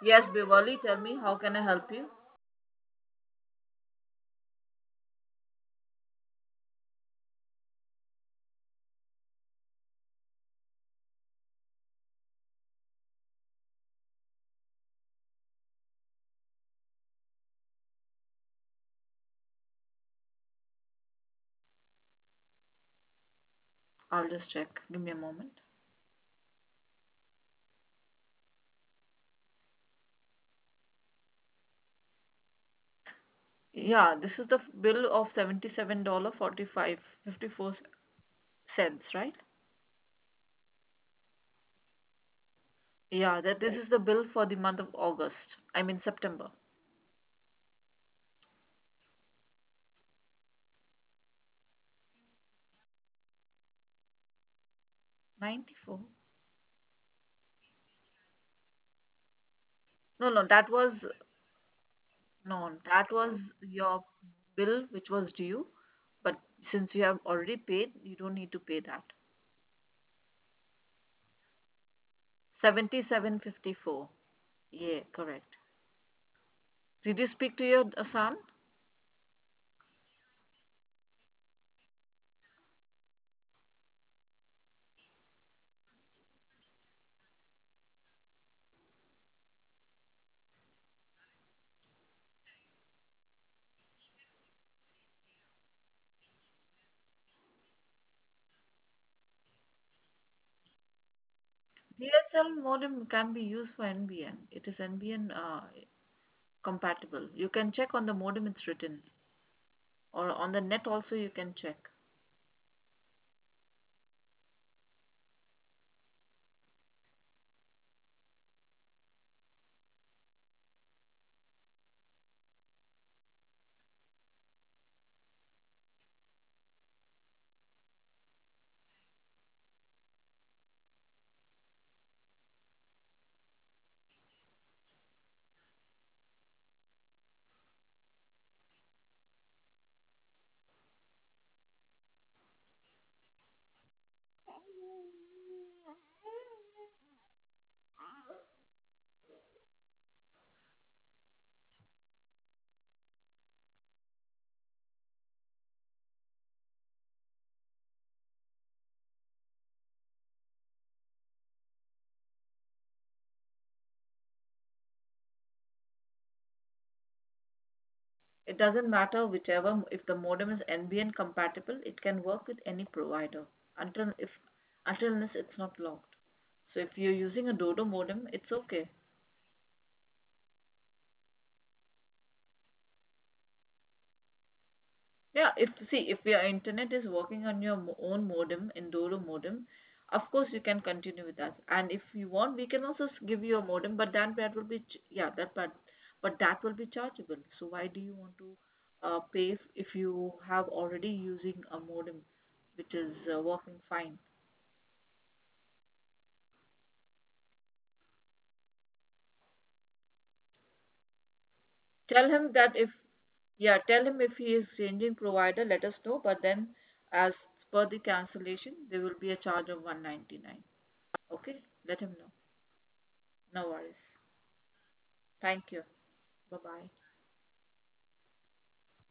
Yes, Bivali, tell me, how can I help you? I'll just check. Give me a moment. Yeah, this is the bill of $77.54, right? Yeah, that this is the bill for the month of August. I mean September. 94. No, no, that was your bill which was due, but since you have already paid, you don't need to pay that. 77.54. Yeah, correct. Did you speak to your son? DSL modem can be used for NBN. It is NBN compatible. You can check on the modem, it's written, or on the net also you can check. It doesn't matter whichever, if the modem is NBN compatible, it can work with any provider until unless it's not locked. So if you're using a Dodo modem, it's okay. Yeah, if your internet is working on your own modem in Dodo modem, of course you can continue with us. And if you want, we can also give you a modem, but that will be yeah that but that will be chargeable. So why do you want to pay if you have already using a modem which is working fine? Tell him that if Yeah, tell him if he is changing provider, let us know. But then, as per the cancellation, there will be a charge of 199. Okay, let him know. No worries. Thank you. Bye bye.